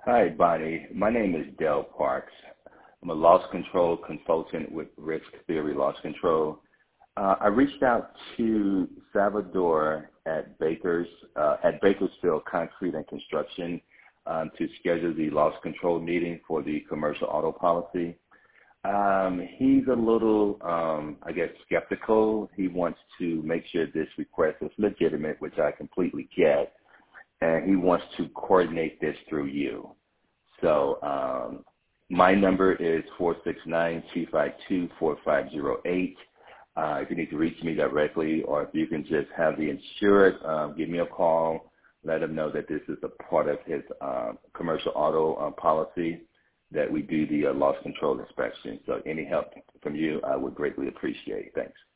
Hi, Bonnie. My name is Dell Parks. I'm a loss control consultant with Risk Theory Loss Control. I reached out to Salvador at Bakersfield Concrete and Construction to schedule the loss control meeting for the commercial auto policy. He's a little, skeptical. He wants to make sure this request is legitimate, which I completely get, and he wants to coordinate this through you. So my number is 469-252-4508. If you need to reach me directly, or if you can just have the insured give me a call, let him know that this is a part of his commercial auto policy, that we do the loss control inspection. So any help from you, I would greatly appreciate. Thanks.